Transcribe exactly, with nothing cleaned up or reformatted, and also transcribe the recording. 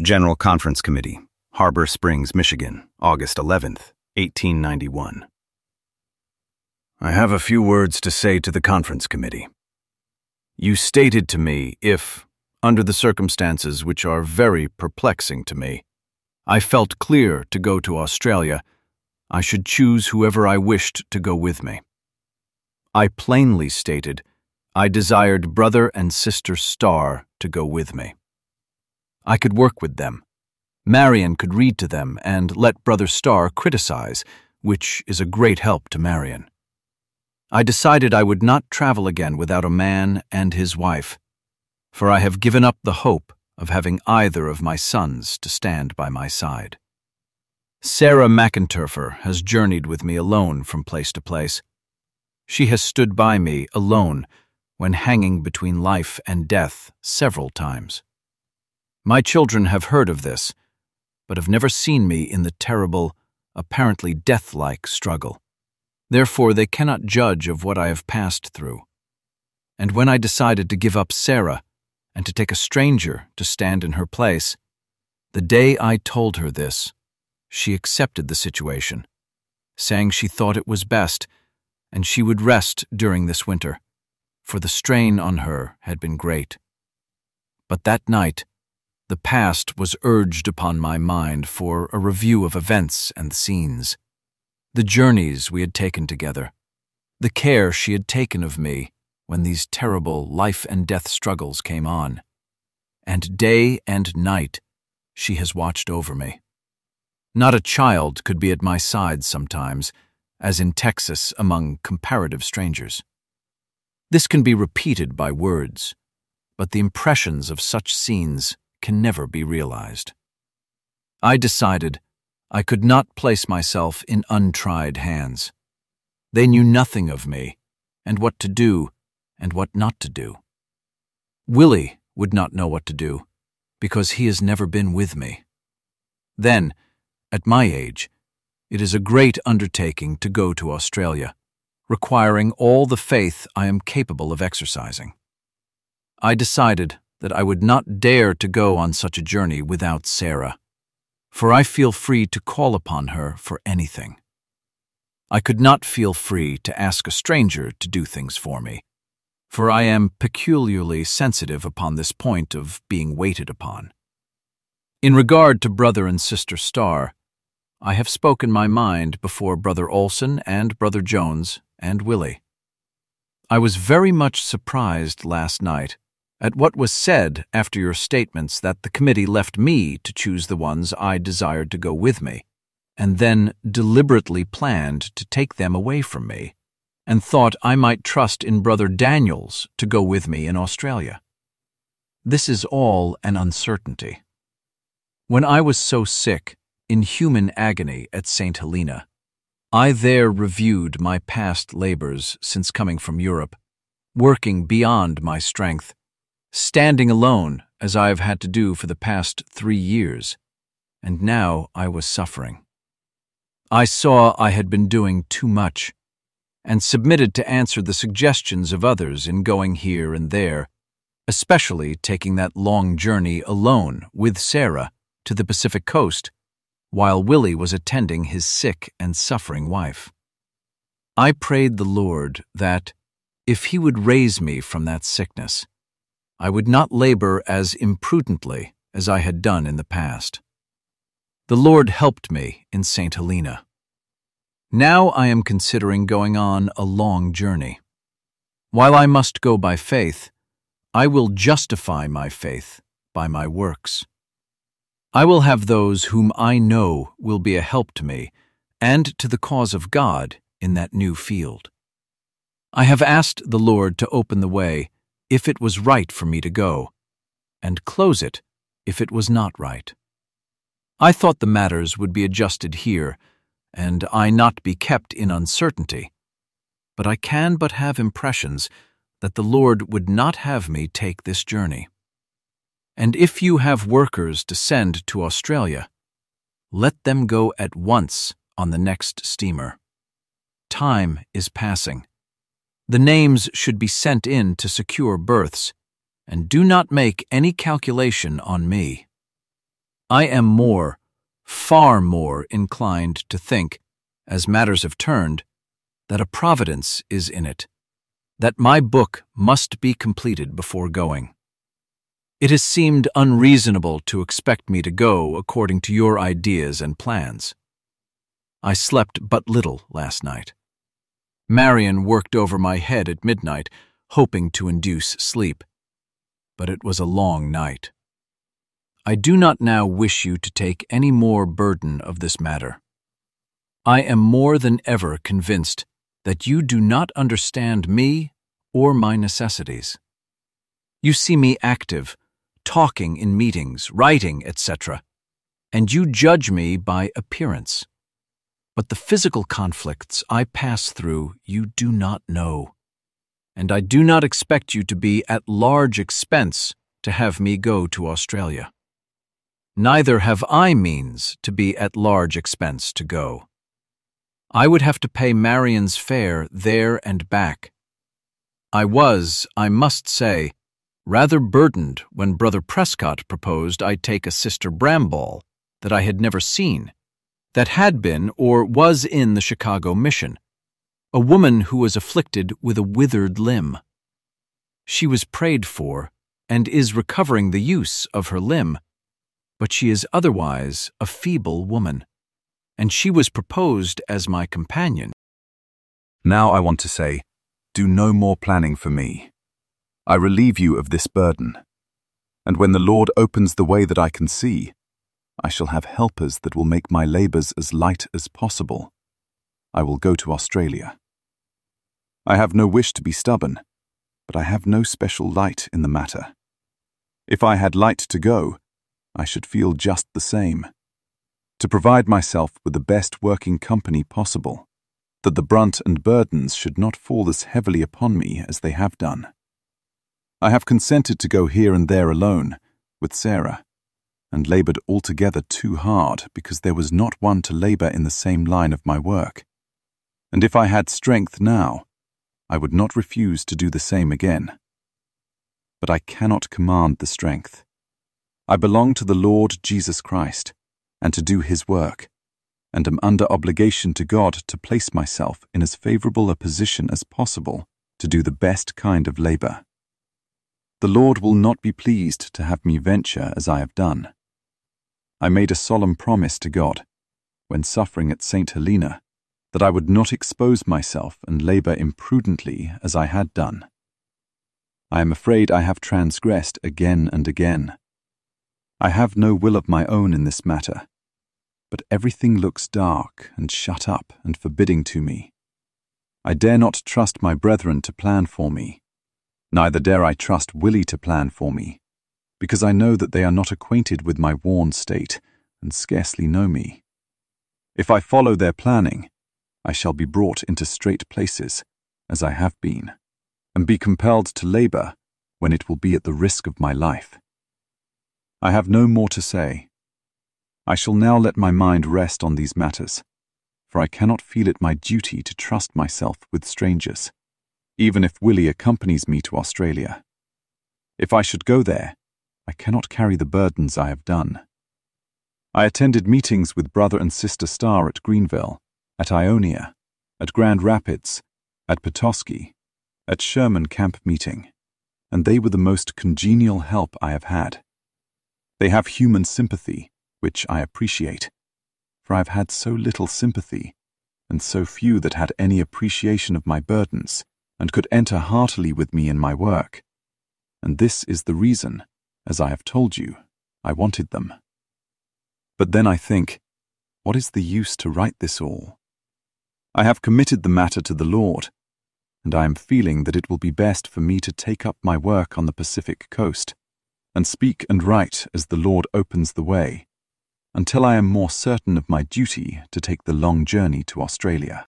General Conference Committee, Harbor Springs, Michigan, August eleventh, eighteen ninety-one. I have a few words to say to the Conference Committee. You stated to me if, under the circumstances which are very perplexing to me, I felt clear to go to Australia, I should choose whoever I wished to go with me. I plainly stated I desired Brother and Sister Starr to go with me. I could work with them. Marion could read to them and let Brother Starr criticize, which is a great help to Marion. I decided I would not travel again without a man and his wife, for I have given up the hope of having either of my sons to stand by my side. Sarah McInturfer has journeyed with me alone from place to place. She has stood by me alone when hanging between life and death several times. My children have heard of this, but have never seen me in the terrible, apparently death-like struggle. Therefore, they cannot judge of what I have passed through. And when I decided to give up Sarah and to take a stranger to stand in her place, the day I told her this, she accepted the situation, saying she thought it was best and she would rest during this winter, for the strain on her had been great. But that night, the past was urged upon my mind for a review of events and scenes, the journeys we had taken together, the care she had taken of me when these terrible life and death struggles came on, and day and night she has watched over me. Not a child could be at my side sometimes, as in Texas among comparative strangers. This can be repeated by words, but the impressions of such scenes can never be realized. I decided I could not place myself in untried hands. They knew nothing of me, and what to do and what not to do. Willie would not know what to do, because he has never been with me. Then, at my age, it is a great undertaking to go to Australia, requiring all the faith I am capable of exercising. I decided that I would not dare to go on such a journey without Sarah, for I feel free to call upon her for anything. I could not feel free to ask a stranger to do things for me, for I am peculiarly sensitive upon this point of being waited upon. In regard to Brother and Sister Starr, I have spoken my mind before Brother Olson and Brother Jones and Willie. I was very much surprised last night at what was said after your statements that the committee left me to choose the ones I desired to go with me, and then deliberately planned to take them away from me, and thought I might trust in Brother Daniels to go with me in Australia. This is all an uncertainty. When I was so sick, in human agony at Saint Helena, I there reviewed my past labors since coming from Europe, working beyond my strength, standing alone as I have had to do for the past three years, and now I was suffering. I saw I had been doing too much, and submitted to answer the suggestions of others in going here and there, especially taking that long journey alone with Sarah to the Pacific coast, while Willie was attending his sick and suffering wife. I prayed the Lord that, if he would raise me from that sickness, I would not labor as imprudently as I had done in the past. The Lord helped me in Saint Helena. Now I am considering going on a long journey. While I must go by faith, I will justify my faith by my works. I will have those whom I know will be a help to me and to the cause of God in that new field. I have asked the Lord to open the way if it was right for me to go, and close it if it was not right. I thought the matters would be adjusted here, and I not be kept in uncertainty, but I can but have impressions that the Lord would not have me take this journey. And if you have workers to send to Australia, let them go at once on the next steamer. Time is passing. The names should be sent in to secure berths, and do not make any calculation on me. I am more, far more inclined to think, as matters have turned, that a providence is in it, that my book must be completed before going. It has seemed unreasonable to expect me to go according to your ideas and plans. I slept but little last night. Marion worked over my head at midnight, hoping to induce sleep. But it was a long night. I do not now wish you to take any more burden of this matter. I am more than ever convinced that you do not understand me or my necessities. You see me active, talking in meetings, writing, et cetera, and you judge me by appearance. But the physical conflicts I pass through you do not know, and I do not expect you to be at large expense to have me go to Australia. Neither have I means to be at large expense to go. I would have to pay Marion's fare there and back. I was, I must say, rather burdened when Brother Prescott proposed I take a Sister Bramball that I had never seen, that had been or was in the Chicago Mission, a woman who was afflicted with a withered limb. She was prayed for and is recovering the use of her limb, but she is otherwise a feeble woman, and she was proposed as my companion. Now I want to say, do no more planning for me. I relieve you of this burden, and when the Lord opens the way that I can see, I shall have helpers that will make my labors as light as possible. I will go to Australia. I have no wish to be stubborn, but I have no special light in the matter. If I had light to go, I should feel just the same. To provide myself with the best working company possible, that the brunt and burdens should not fall as heavily upon me as they have done. I have consented to go here and there alone, with Sarah, and laboured altogether too hard because there was not one to labour in the same line of my work. And if I had strength now, I would not refuse to do the same again. But I cannot command the strength. I belong to the Lord Jesus Christ, and to do His work, and am under obligation to God to place myself in as favourable a position as possible to do the best kind of labour. The Lord will not be pleased to have me venture as I have done. I made a solemn promise to God, when suffering at Saint Helena, that I would not expose myself and labour imprudently as I had done. I am afraid I have transgressed again and again. I have no will of my own in this matter, but everything looks dark and shut up and forbidding to me. I dare not trust my brethren to plan for me, neither dare I trust Willie to plan for me, because I know that they are not acquainted with my worn state and scarcely know me. If I follow their planning, I shall be brought into strait places, as I have been, and be compelled to labour when it will be at the risk of my life. I have no more to say. I shall now let my mind rest on these matters, for I cannot feel it my duty to trust myself with strangers, even if Willie accompanies me to Australia. If I should go there, I cannot carry the burdens I have done. I attended meetings with Brother and Sister Starr at Greenville, at Ionia, at Grand Rapids, at Petoskey, at Sherman Camp Meeting, and they were the most congenial help I have had. They have human sympathy, which I appreciate, for I have had so little sympathy, and so few that had any appreciation of my burdens, and could enter heartily with me in my work. And this is the reason, as I have told you, I wanted them. But then I think, what is the use to write this all? I have committed the matter to the Lord, and I am feeling that it will be best for me to take up my work on the Pacific coast, and speak and write as the Lord opens the way, until I am more certain of my duty to take the long journey to Australia.